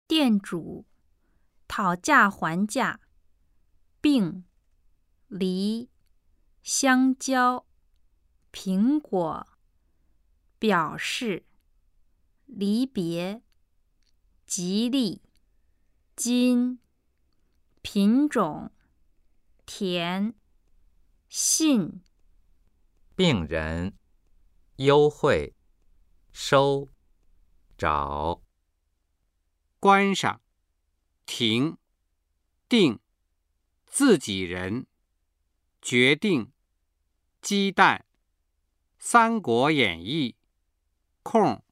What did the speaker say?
店主，讨价还价，并，梨，香蕉，苹果，表示，离别，吉利，金，品种，甜，信， 病人，优惠，收，找。 关上，停，定，自己人，决定，鸡蛋，《三国演义》，空。